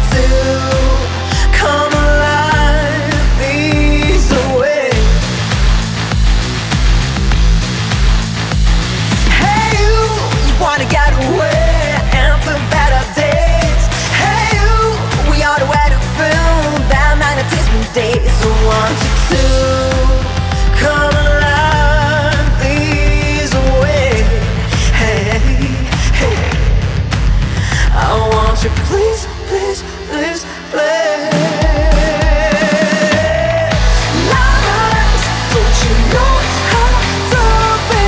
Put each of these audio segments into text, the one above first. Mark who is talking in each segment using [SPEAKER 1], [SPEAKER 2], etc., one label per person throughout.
[SPEAKER 1] to come alive. These away. Hey, you wanna get away into better days. Hey, we are the way to feel that magnetism days. So want you to come alive. These away. Hey, hey, I want you, please, please, please, please. Lovers, don't you know how to be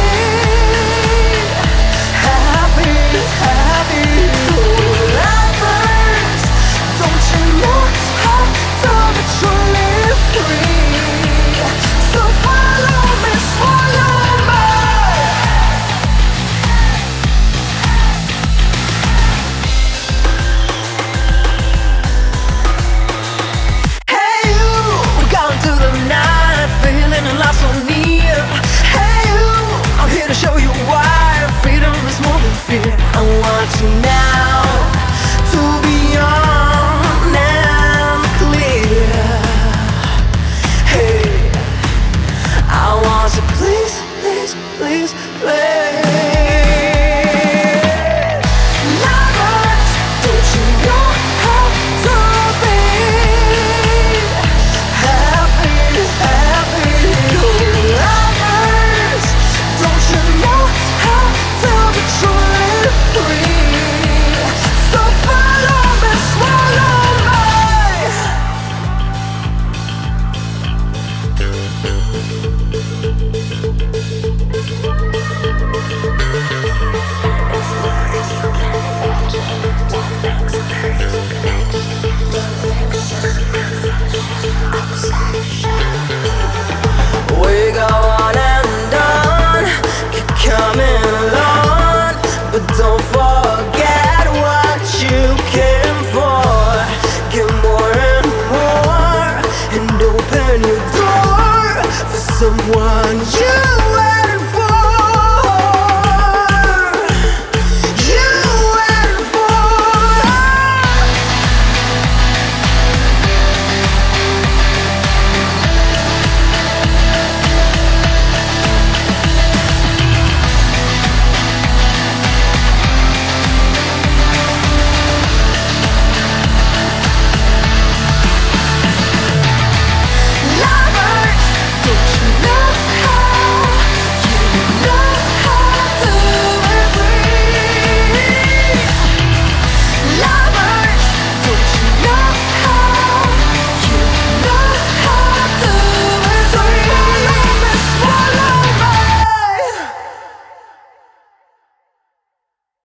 [SPEAKER 1] happy, happy? Oh, lovers, don't you know how to be truly free? So follow me, swallow me. Hey, we're going to the night, feeling a lot so near. Hey, I'm here to show you why freedom is more than fear. I want you now.